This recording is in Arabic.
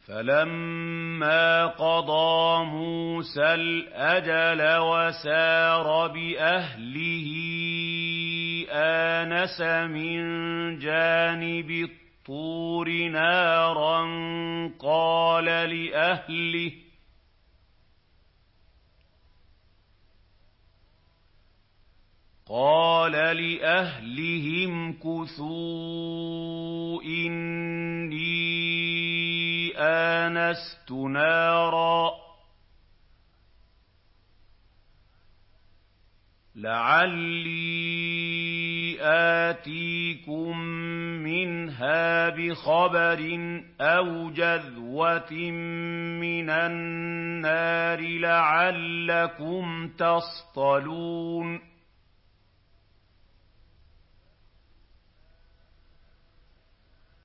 فَلَمَّا قَضَىٰ مُوسَى الْأَجَلَ وَسَارَ بِأَهْلِهِ آنَسَ مِن جَانِبِ الطُّورِ نَارًا قَالَ لِأَهْلِهِ امْكُثُوا إِنِّي آنَسْتُ نَارًا لَّعَلِّي آتِيكُم مِّنْهَا بِخَبَرٍ أَوْ جَذْوَةٍ مِّنَ النَّارِ لَعَلَّكُمْ تَصْطَلُونَ